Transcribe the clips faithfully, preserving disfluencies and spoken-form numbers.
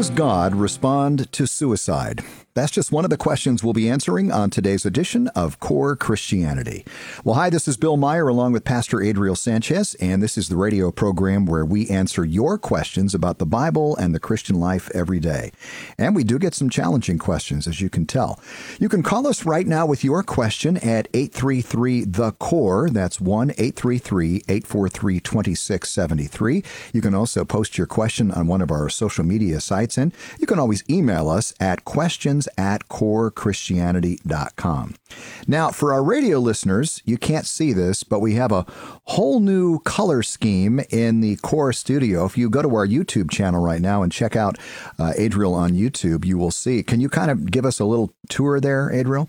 does God respond to suicide? That's just one of the questions we'll be answering on today's edition of Core Christianity. Well, hi, this is Bill Meyer along with Pastor Adriel Sanchez, and this is the radio program where we answer your questions about the Bible and the Christian life every day. And we do get some challenging questions, as you can tell. You can call us right now with your question at eight three three, the core. That's one eight three three, eight four three, two six seven three. You can also post your question on one of our social media sites, and you can always email us at questions at core christianity dot com. Now, for our radio listeners, you can't see this, but we have a whole new color scheme in the Core studio. If you go to our YouTube channel right now and check out uh, Adriel on YouTube, you will see. Can you kind of give us a little tour there, Adriel?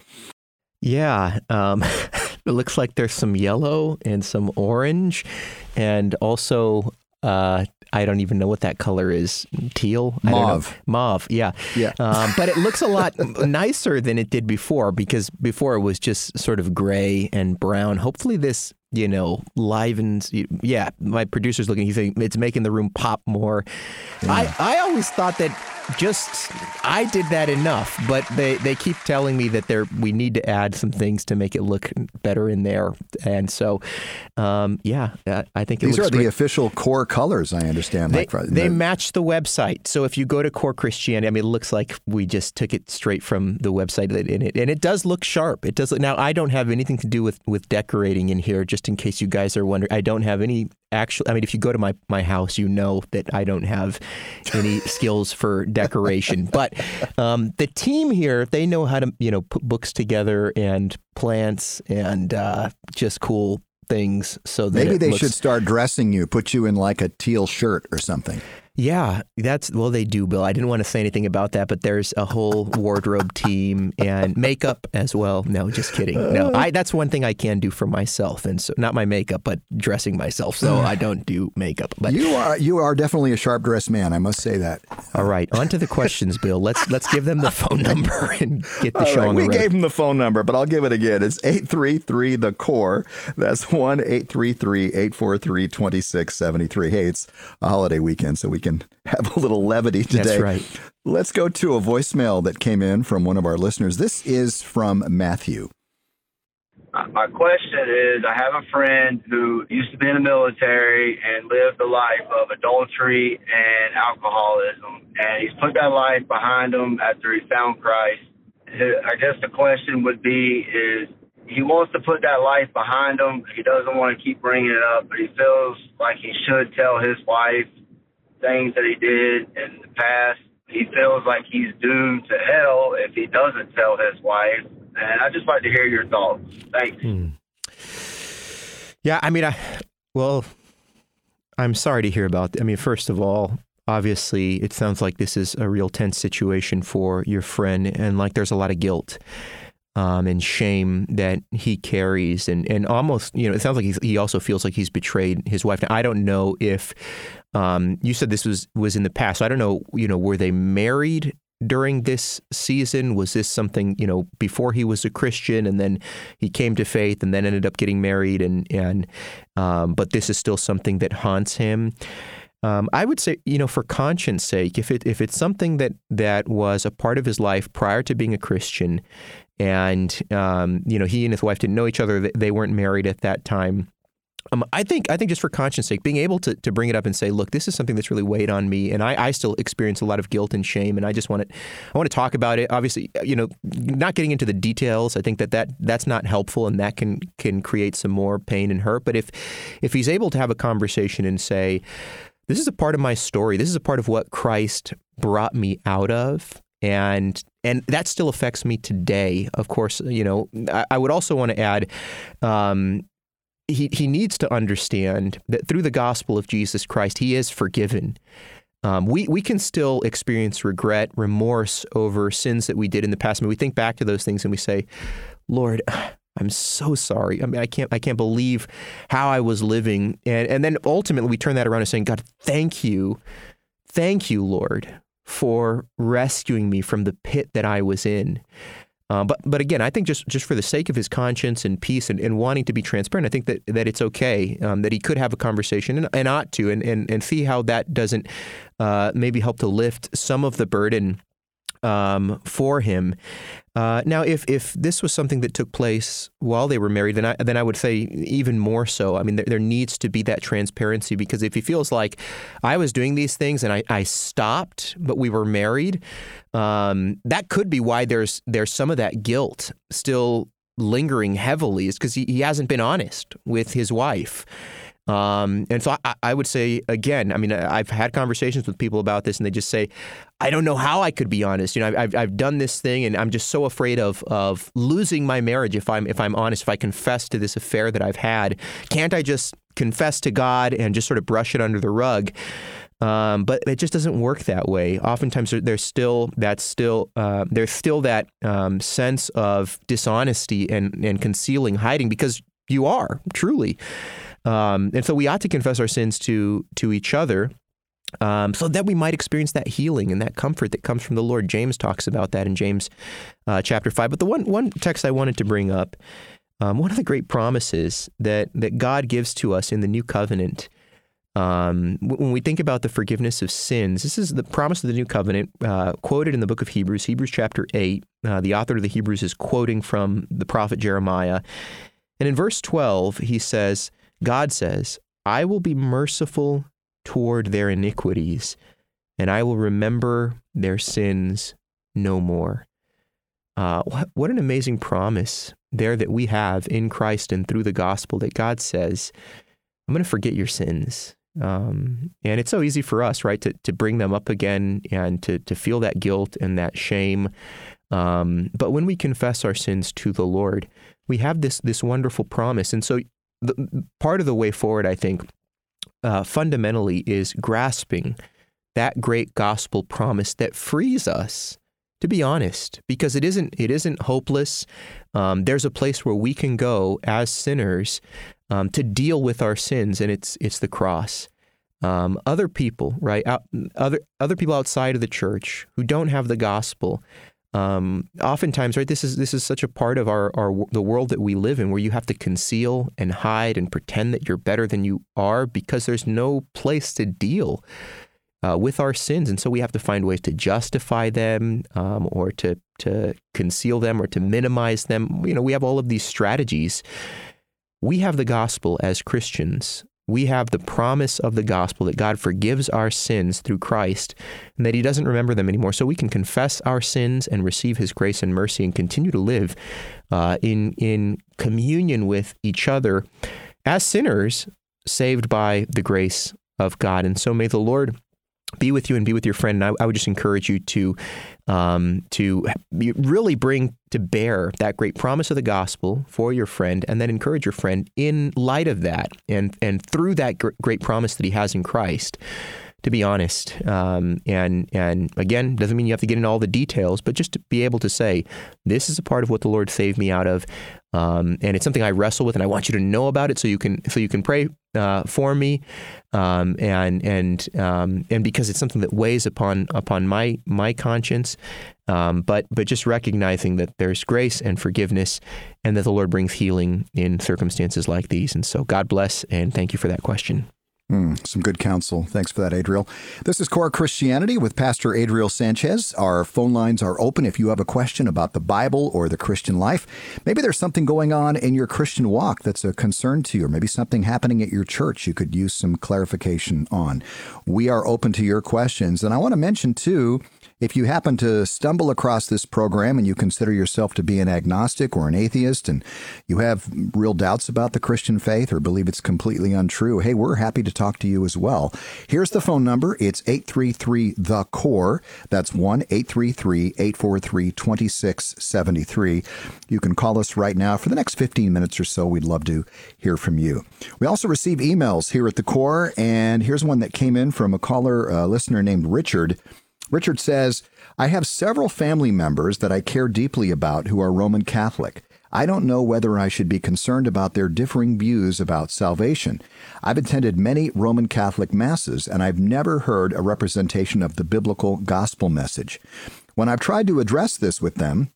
Yeah. Um, it looks like there's some yellow and some orange, and also uh I don't even know what that color is. Teal? I Mauve. Don't know. Mauve, yeah. Yeah. Um, but it looks a lot nicer than it did before, because before it was just sort of gray and brown. Hopefully this, you know, livens. Yeah, my producer's looking. He's saying it's making the room pop more. Yeah. I, I always thought that just I did that enough, but they, they keep telling me that there we need to add some things to make it look better in there. And so, um, yeah, I think it These looks are the great. official Core colors, I understand. They, like, they the, match the website. So if you go to Core Christianity, I mean, it looks like we just took it straight from the website, and it, and it does look sharp. It does look, now, I don't have anything to do with, with decorating in here, just in case you guys are wondering. I don't have any actual, I mean, if you go to my, my house, you know that I don't have any skills for decoration. But um, the team here, they know how to, you know, put books together and plants and uh, just cool things. So that maybe they looks, should start dressing you, put you in like a teal shirt or something. Yeah, that's, well, they do, Bill. I didn't want to say anything about that, but there's a whole wardrobe team and makeup as well. No, just kidding. No, I, that's one thing I can do for myself, and so not my makeup, but dressing myself. So I don't do makeup. But you are you are definitely a sharp dressed man. I must say that. All right, on to the questions, Bill. Let's let's give them the phone number and get the All show right, on the we road. gave them the phone number, but I'll give it again. It's eight three three, the core. That's one eight three three, eight four three, two six seven three. Hey, it's a holiday weekend, so we can have a little levity today. That's right. Let's go to a voicemail that came in from one of our listeners. This is from Matthew. My question is, I have a friend who used to be in the military and lived a life of adultery and alcoholism, and he's put that life behind him after he found Christ. I guess the question would be is, he wants to put that life behind him. He doesn't want to keep bringing it up, but he feels like he should tell his wife things that he did in the past. He feels like he's doomed to hell if he doesn't tell his wife. And I'd just like to hear your thoughts. Thanks. Hmm. Yeah, I mean, I well, I'm sorry to hear about. I mean, first of all, obviously, it sounds like this is a real tense situation for your friend, and like there's a lot of guilt um, and shame that he carries, and and almost, you know, it sounds like he's, he also feels like he's betrayed his wife. Now, I don't know if um, you said this was was in the past. So I don't know, you know, were they married during this season? Was this something, you know, before he was a Christian and then he came to faith and then ended up getting married, and and um, but this is still something that haunts him? Um, I would say, you know, for conscience sake, if it if it's something that that was a part of his life prior to being a Christian, and um, you know, he and his wife didn't know each other, they weren't married at that time. Um, I think I think just for conscience sake, being able to, to bring it up and say, look, this is something that's really weighed on me, and I, I still experience a lot of guilt and shame, and I just want to I want to talk about it. Obviously, you know, not getting into the details, I think that, that that's not helpful, and that can can create some more pain and hurt. But if if he's able to have a conversation and say, this is a part of my story, this is a part of what Christ brought me out of, and and that still affects me today. Of course, you know, I, I would also want to add, um, He he needs to understand that through the gospel of Jesus Christ, he is forgiven. Um, we we can still experience regret, remorse over sins that we did in the past. I mean, we think back to those things and we say, Lord, I'm so sorry. I mean, I can't I can't believe how I was living. And and then ultimately we turn that around and saying, God, thank you. Thank you, Lord, for rescuing me from the pit that I was in. Uh, but but again, I think just, just for the sake of his conscience and peace and, and wanting to be transparent, I think that, that it's okay, um, that he could have a conversation and, and ought to, and, and, and see how that doesn't uh, maybe help to lift some of the burden um, for him. Uh, now, if if this was something that took place while they were married, then I then I would say even more so. I mean, there, there needs to be that transparency, because if he feels like I was doing these things and I, I stopped, but we were married, um, that could be why there's there's some of that guilt still lingering heavily, is because he, he hasn't been honest with his wife. Um, and so I, I would say, again, I mean, I've had conversations with people about this, and they just say, I don't know how I could be honest. You know, I've, I've done this thing, and I'm just so afraid of of losing my marriage if I'm if I'm honest, if I confess to this affair that I've had. Can't I just confess to God and just sort of brush it under the rug? Um, but it just doesn't work that way. Oftentimes, there's still that's still uh, there's still that um, sense of dishonesty and and concealing, hiding, because you are truly. Um, and so we ought to confess our sins to to each other, um, so that we might experience that healing and that comfort that comes from the Lord. James talks about that in James uh, chapter five. But the one one text I wanted to bring up, um, one of the great promises that that God gives to us in the New Covenant, um, when we think about the forgiveness of sins, this is the promise of the New Covenant uh, quoted in the book of Hebrews, Hebrews chapter eight. Uh, the author of the Hebrews is quoting from the prophet Jeremiah. And in verse twelve, he says, God says, I will be merciful toward their iniquities, and I will remember their sins no more. Uh, what, what an amazing promise there that we have in Christ and through the gospel, that God says, I'm going to forget your sins. Um, and it's so easy for us, right, to, to bring them up again and to, to feel that guilt and that shame. Um, but when we confess our sins to the Lord, we have this this wonderful promise. And so the, part of the way forward, I think, uh, fundamentally is grasping that great gospel promise that frees us to be honest, because it isn't it isn't hopeless. Um, there's a place where we can go as sinners um, to deal with our sins, and it's it's the cross. Um, other people, right? Out, other other people outside of the church who don't have the gospel. Um, oftentimes, right, this is this is such a part of our, our the world that we live in, where you have to conceal and hide and pretend that you're better than you are, because there's no place to deal uh, with our sins, and so we have to find ways to justify them, um, or to to conceal them, or to minimize them. You know, we have all of these strategies. We have the gospel as Christians. We have the promise of the gospel that God forgives our sins through Christ, and that he doesn't remember them anymore. So we can confess our sins and receive his grace and mercy and continue to live uh, in, in communion with each other as sinners saved by the grace of God. And so may the Lord be with you and be with your friend. And I, I would just encourage you to um, to really bring to bear that great promise of the gospel for your friend, and then encourage your friend in light of that, and and through that gr- great promise that he has in Christ, to be honest. Um, and and again, doesn't mean you have to get into all the details, but just to be able to say, this is a part of what the Lord saved me out of, um, and it's something I wrestle with, and I want you to know about it, so you can so you can pray uh, for me, um, and and um, and because it's something that weighs upon upon my my conscience. Um, but but just recognizing that there's grace and forgiveness, and that the Lord brings healing in circumstances like these. And so God bless, and thank you for that question. Mm, some good counsel. Thanks for that, Adriel. This is Core Christianity with Pastor Adriel Sanchez. Our phone lines are open if you have a question about the Bible or the Christian life. Maybe there's something going on in your Christian walk that's a concern to you, or maybe something happening at your church you could use some clarification on. We are open to your questions. And I want to mention, too, if you happen to stumble across this program and you consider yourself to be an agnostic or an atheist, and you have real doubts about the Christian faith or believe it's completely untrue, hey, we're happy to talk to you as well. Here's the phone number. It's eight three three, the C O R E. That's one eight three three, eight four three, two six seven three. You can call us right now for the next fifteen minutes or so. We'd love to hear from you. We also receive emails here at the Core, and here's one that came in from a caller, a listener named Richard. Richard says, I have several family members that I care deeply about who are Roman Catholic. I don't know whether I should be concerned about their differing views about salvation. I've attended many Roman Catholic masses, and I've never heard a representation of the biblical gospel message. When I've tried to address this with them,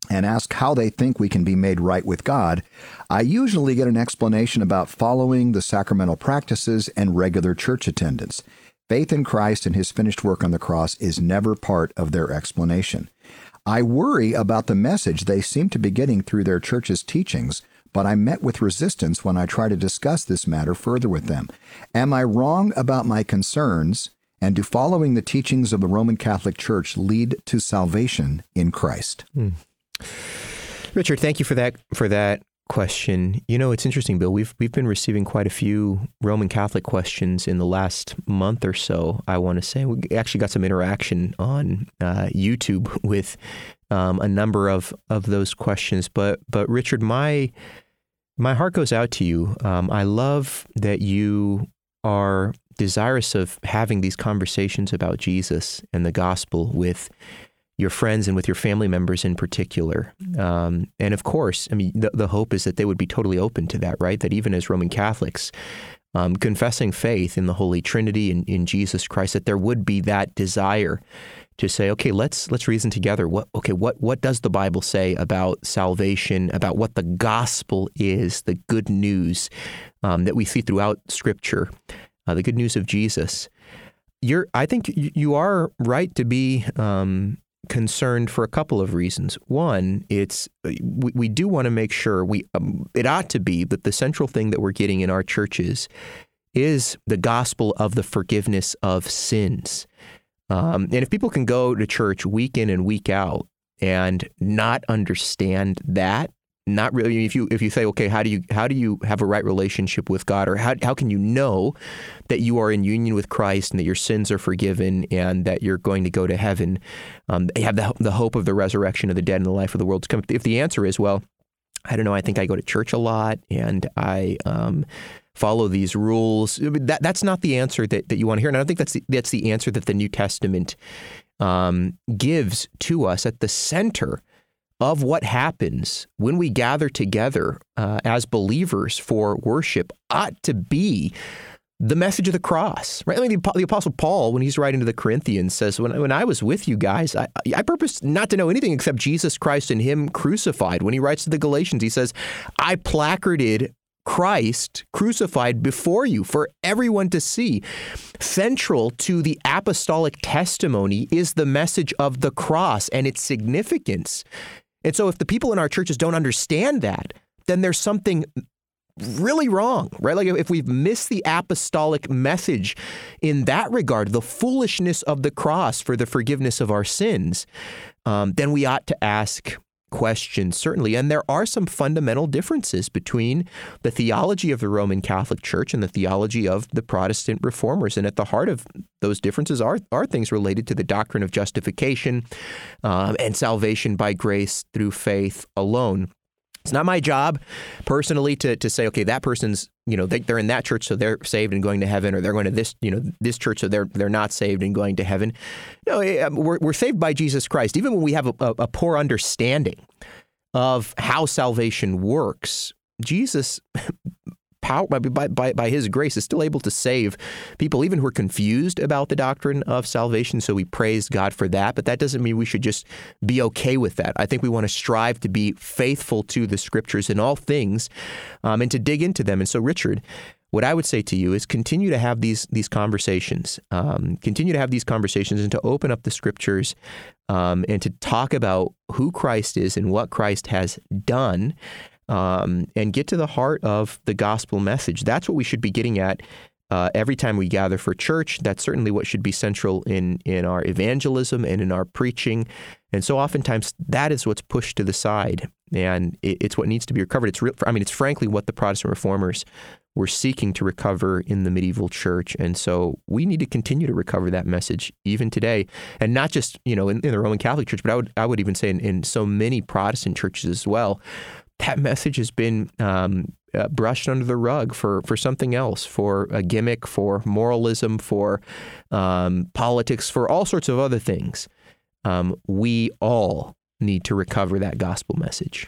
and ask how they think we can be made right with God, I usually get an explanation about following the sacramental practices and regular church attendance. Faith in Christ and his finished work on the cross is never part of their explanation. I worry about the message they seem to be getting through their church's teachings, but I'm met with resistance when I try to discuss this matter further with them. Am I wrong about my concerns, and do following the teachings of the Roman Catholic Church lead to salvation in Christ? Hmm. Richard, thank you for that for that question. You know, it's interesting, Bill. We've we've been receiving quite a few Roman Catholic questions in the last month or so. I want to say we actually got some interaction on uh, YouTube with um, a number of, of those questions. But but Richard, my my heart goes out to you. Um, I love that you are desirous of having these conversations about Jesus and the gospel with your friends and with your family members in particular. Um, and of course, I mean, the, the hope is that they would be totally open to that, right? That even as Roman Catholics, um, confessing faith in the Holy Trinity and in Jesus Christ, that there would be that desire to say, okay, let's let's reason together. What okay, what what does the Bible say about salvation, about what the gospel is, the good news um, that we see throughout Scripture, uh, the good news of Jesus? You're, I think you are right to be um, concerned for a couple of reasons. One, it's we, we do want to make sure we um, it ought to be that the central thing that we're getting in our churches is the gospel of the forgiveness of sins. Um, and if people can go to church week in and week out and not understand that, not really, if you if you say, okay, how do you how do you have a right relationship with God, or how how can you know that you are in union with Christ and that your sins are forgiven and that you're going to go to heaven? Um, you have the the hope of the resurrection of the dead and the life of the world to come. If the answer is, well, I don't know, I think I go to church a lot and I um, follow these rules. That that's not the answer that, that you want to hear, and I don't think that's the, that's the answer that the New Testament um, gives to us at the center of what happens when we gather together uh, as believers for worship ought to be the message of the cross, right? I mean, the, the Apostle Paul, when he's writing to the Corinthians, says, when, when I was with you guys, I, I purposed not to know anything except Jesus Christ and him crucified. When he writes to the Galatians, he says, I placarded Christ crucified before you for everyone to see. Central to the apostolic testimony is the message of the cross and its significance. And so if the people in our churches don't understand that, then there's something really wrong, right? Like if we've missed the apostolic message in that regard, the foolishness of the cross for the forgiveness of our sins, um, then we ought to ask questions, certainly. And there are some fundamental differences between the theology of the Roman Catholic Church and the theology of the Protestant reformers. And at the heart of those differences are, are things related to the doctrine of justification um, and salvation by grace through faith alone. It's not my job personally to to say, okay, that person's, you know, they, they're in that church, so they're saved and going to heaven, or they're going to this, you know, this church, so they're they're not saved and going to heaven. No, we're we're saved by Jesus Christ, even when we have a, a, a poor understanding of how salvation works. Jesus, power, by, by by His grace, is still able to save people, even who are confused about the doctrine of salvation. So we praise God for that. But that doesn't mean we should just be okay with that. I think we want to strive to be faithful to the Scriptures in all things, um, and to dig into them. And so, Richard, what I would say to you is continue to have these these conversations, um, continue to have these conversations, and to open up the Scriptures, um, and to talk about who Christ is and what Christ has done. Um, and get to the heart of the gospel message. That's what we should be getting at uh, every time we gather for church. That's certainly what should be central in, in our evangelism and in our preaching. And so oftentimes that is what's pushed to the side, and it, it's what needs to be recovered. It's real, I mean, it's frankly what the Protestant reformers were seeking to recover in the medieval church. And so we need to continue to recover that message even today, and not just, you know, in, in the Roman Catholic Church, but I would I would even say in, in so many Protestant churches as well. That message has been um, uh, brushed under the rug for, for something else, for a gimmick, for moralism, for um, politics, for all sorts of other things. Um, we all need to recover that gospel message.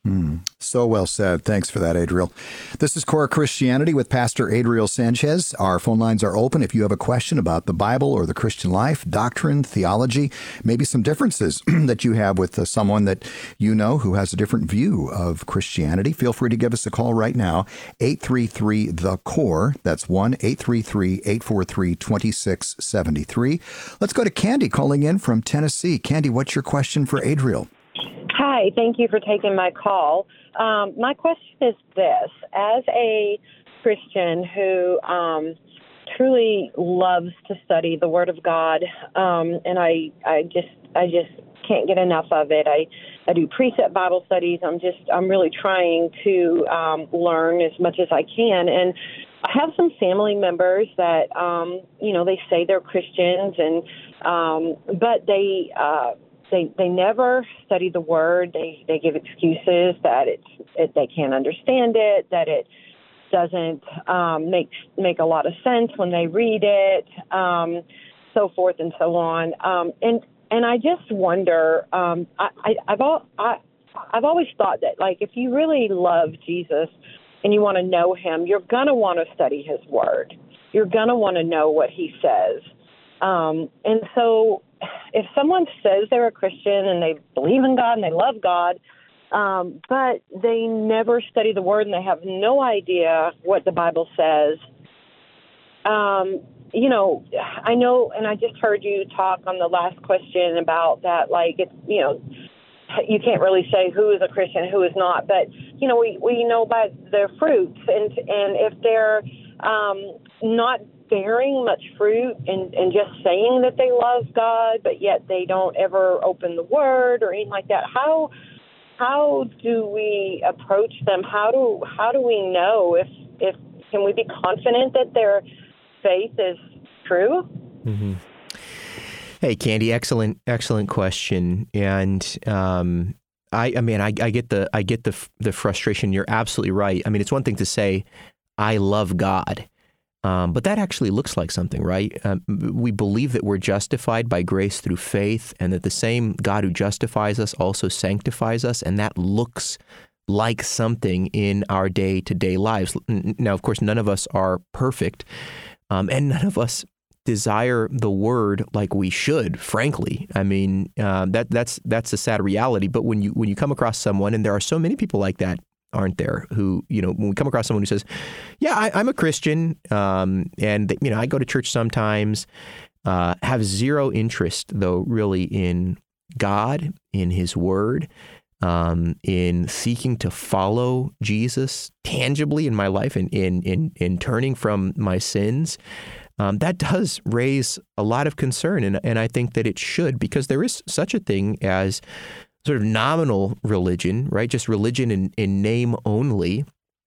Mm, so well said. Thanks for that, Adriel. This is Core Christianity with Pastor Adriel Sanchez. Our phone lines are open if you have a question about the Bible or the Christian life, doctrine, theology, maybe some differences that you have with uh, someone that you know who has a different view of Christianity. Feel free to give us a call right now, eight three three, the core. That's one eight three three, eight four three, two six seven three. Let's go to Candy calling in from Tennessee. Candy, what's your question for Adriel? Hi, thank you for taking my call. Um, my question is this. As a Christian who um, truly loves to study the Word of God, um, and I, I just I just can't get enough of it. I, I do precept Bible studies. I'm just I'm really trying to um, learn as much as I can. And I have some family members that, um, you know, they say they're Christians, and um, but they uh, They they never study the Word. They they give excuses that it's it, they can't understand it, that it doesn't um, make make a lot of sense when they read it, um, so forth and so on. Um, and and I just wonder. Um, I, I I've all I I've always thought that, like, if you really love Jesus and you want to know Him, you're gonna want to study His Word. You're gonna want to know what He says. Um, and so. If someone says they're a Christian and they believe in God and they love God, um, but they never study the Word and they have no idea what the Bible says, um, you know, I know, and I just heard you talk on the last question about that, like, it's, you know, you can't really say who is a Christian and who is not, but, you know, we, we know by their fruits, and, and if they're um, not bearing much fruit and, and just saying that they love God, but yet they don't ever open the Word or anything like that, how how do we approach them? How do how do we know if if can we be confident that their faith is true? Mm-hmm. Hey, Candy, excellent excellent question, and um, I I mean I, I get the I get the the frustration. You're absolutely right. I mean, it's one thing to say I love God. Um, but that actually looks like something, right? Um, we believe that we're justified by grace through faith, and that the same God who justifies us also sanctifies us, and that looks like something in our day-to-day lives. Now, of course, none of us are perfect, um, and none of us desire the Word like we should, frankly. I mean, uh, that that's that's a sad reality. But when you when you come across someone, and there are so many people like that, aren't there, who, you know, when we come across someone who says, yeah, I, I'm a Christian, um, and, you know, I go to church sometimes, uh, have zero interest, though, really in God, in His Word, um, in seeking to follow Jesus tangibly in my life, and in, in, in turning from my sins, um, that does raise a lot of concern. And, and I think that it should, because there is such a thing as sort of nominal religion, right? Just religion in, in name only.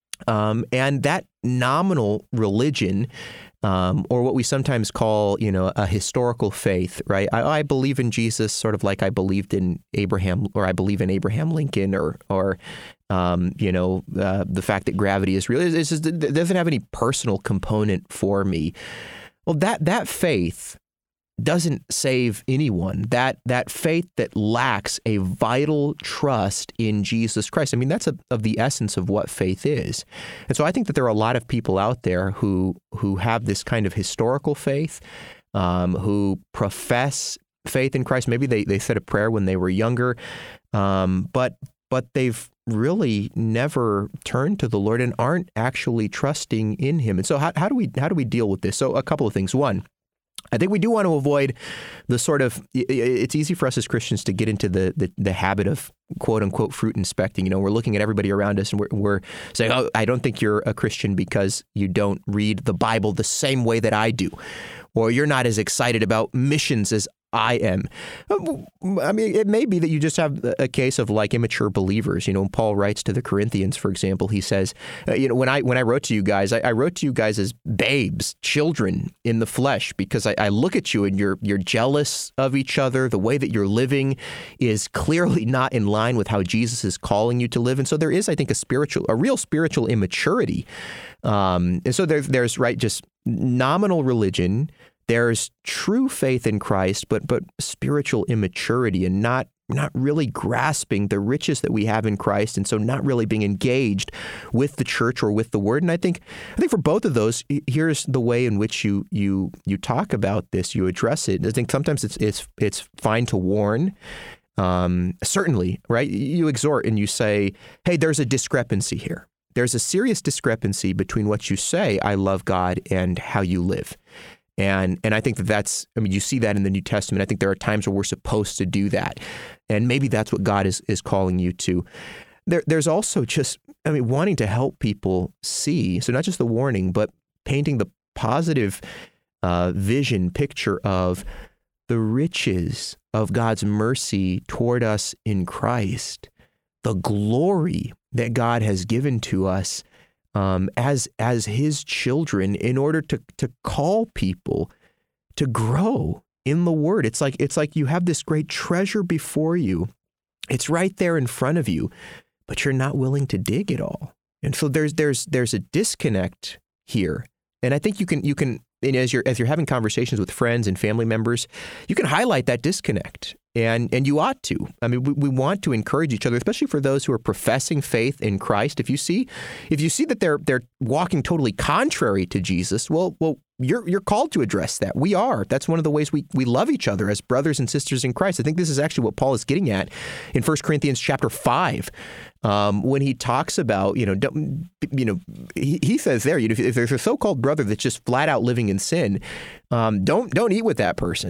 Um, and that nominal religion, um, or what we sometimes call, you know, a historical faith, right? I, I believe in Jesus sort of like I believed in Abraham, or I believe in Abraham Lincoln, or, or um, you know, uh, the fact that gravity is real. It, it's just, it doesn't have any personal component for me. Well, that that faith doesn't save anyone. That that faith that lacks a vital trust in Jesus Christ. I mean, that's a, of the essence of what faith is. And so I think that there are a lot of people out there who who have this kind of historical faith, um, who profess faith in Christ. Maybe they, they said a prayer when they were younger, um, but but they've really never turned to the Lord and aren't actually trusting in Him. And so how, how do we how do we deal with this? So a couple of things. One, I think we do want to avoid the sort of, it's easy for us as Christians to get into the, the, the habit of quote unquote fruit inspecting. You know, we're looking at everybody around us and we're, we're saying, oh, I don't think you're a Christian because you don't read the Bible the same way that I do. Or you're not as excited about missions as I am. I mean, it may be that you just have a case of like immature believers. You know, Paul writes to the Corinthians, for example, he says, uh, you know, when I when I wrote to you guys, I, I wrote to you guys as babes, children in the flesh, because I, I look at you and you're you're jealous of each other. The way that you're living is clearly not in line with how Jesus is calling you to live. And so there is, I think, a spiritual, a real spiritual immaturity. Um, and so there, there's, right, just nominal religion. There's true faith in Christ, but but spiritual immaturity and not not really grasping the riches that we have in Christ, and so not really being engaged with the church or with the Word. And I think, I think for both of those, here's the way in which you you you talk about this, you address it. I think sometimes it's it's it's fine to warn. Um, certainly, right? You exhort and you say, "Hey, there's a discrepancy here. There's a serious discrepancy between what you say, I love God, and how you live." And and I think that that's, I mean, you see that in the New Testament. I think there are times where we're supposed to do that. And maybe that's what God is, is calling you to. There, there's also just, I mean, wanting to help people see, so not just the warning, but painting the positive uh, vision, picture of the riches of God's mercy toward us in Christ, the glory that God has given to us Um, as as his children, in order to to call people to grow in the Word. It's like it's like you have this great treasure before you. It's right there in front of you, but you're not willing to dig it all. And so there's there's there's a disconnect here. And I think you can you can and as you're as you're having conversations with friends and family members, you can highlight that disconnect. And and you ought to. I mean, we, we want to encourage each other, especially for those who are professing faith in Christ. If you see, if you see that they're they're walking totally contrary to Jesus, well, well, you're you're called to address that. We are. That's one of the ways we we love each other as brothers and sisters in Christ. I think this is actually what Paul is getting at in First Corinthians chapter five, um, when he talks about, you know, don't, you know, he, he says there, you know, if there's a so-called brother that's just flat out living in sin, um, don't don't eat with that person.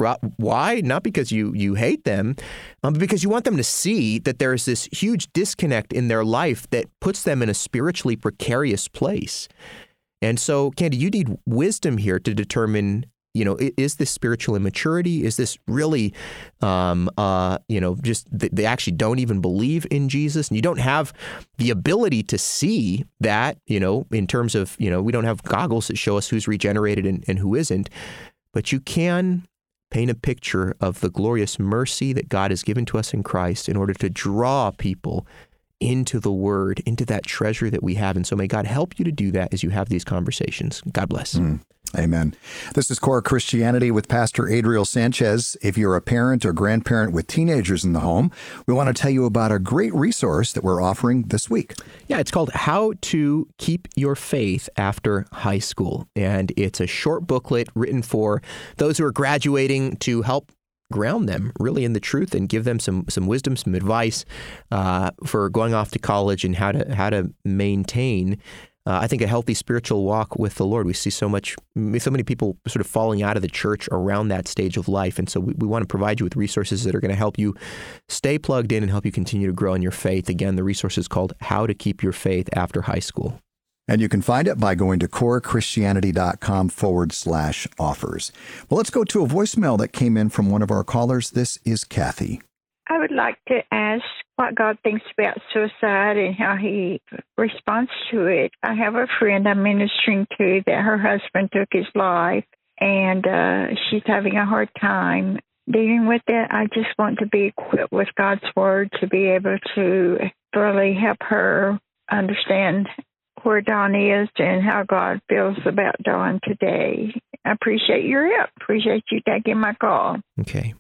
Why? Not because you you hate them, um, but because you want them to see that there's this huge disconnect in their life that puts them in a spiritually precarious place. And so, Candy, you need wisdom here to determine, you know, is this spiritual immaturity? Is this really, um, uh, you know, just they actually don't even believe in Jesus? And you don't have the ability to see that, you know, in terms of, you know, we don't have goggles that show us who's regenerated and, and who isn't, but you can paint a picture of the glorious mercy that God has given to us in Christ in order to draw people into the Word, into that treasure that we have. And so may God help you to do that as you have these conversations. God bless. Mm. Amen. This is Core Christianity with Pastor Adriel Sanchez. If you're a parent or grandparent with teenagers in the home, we want to tell you about a great resource that we're offering this week. Yeah, it's called How to Keep Your Faith After High School. And it's a short booklet written for those who are graduating to help ground them really in the truth and give them some some wisdom, some advice uh, for going off to college and how to how to maintain Uh, I think a healthy spiritual walk with the Lord. We see so much, so many people sort of falling out of the church around that stage of life. And so we, we want to provide you with resources that are going to help you stay plugged in and help you continue to grow in your faith. Again, the resource is called How to Keep Your Faith After High School. And you can find it by going to corechristianity.com forward slash offers. Well, let's go to a voicemail that came in from one of our callers. This is Kathy. I would like to ask what God thinks about suicide and how he responds to it. I have a friend I'm ministering to that her husband took his life, and uh, she's having a hard time dealing with it. I just want to be equipped with God's Word to be able to thoroughly help her understand where Don is and how God feels about Don today. I appreciate your help. Appreciate you taking my call. Okay.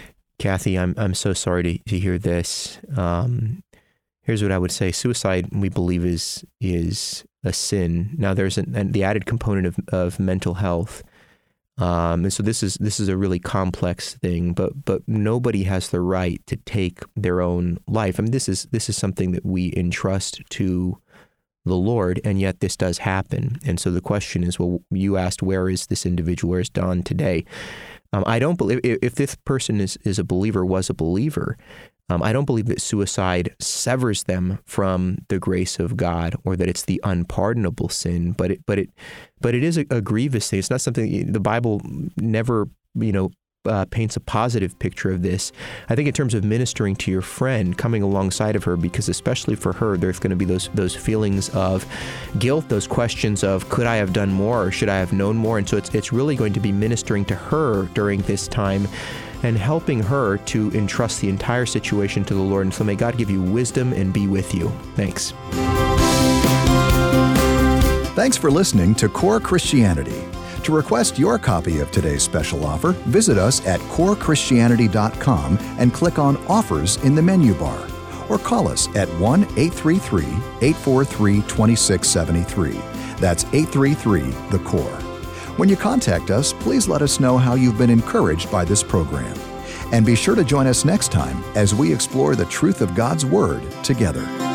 Kathy, I'm I'm so sorry to, to hear this. Um, here's what I would say: suicide, we believe, is is a sin. Now, there's an, an, the added component of, of mental health, um, and so this is this is a really complex thing. But but nobody has the right to take their own life. I mean, this is this is something that we entrust to the Lord, and yet this does happen. And so the question is, well, you asked, where is this individual? Where is Don today? Um, I don't believe, if this person is, is a believer, was a believer, um, I don't believe that suicide severs them from the grace of God, or that it's the unpardonable sin. But it, but it, but it is a, a grievous thing. It's not something the Bible never, you know, uh, paints a positive picture of this. I think in terms of ministering to your friend, coming alongside of her, because especially for her, there's going to be those those feelings of guilt, those questions of, could I have done more, or should I have known more? And so it's it's really going to be ministering to her during this time and helping her to entrust the entire situation to the Lord. And so may God give you wisdom and be with you. Thanks. Thanks for listening to Core Christianity. To request your copy of today's special offer, visit us at core christianity dot com and click on Offers in the menu bar. Or call us at one eight three three, eight four three, two six seven three. That's eight three three, the core. When you contact us, please let us know how you've been encouraged by this program. And be sure to join us next time as we explore the truth of God's Word together.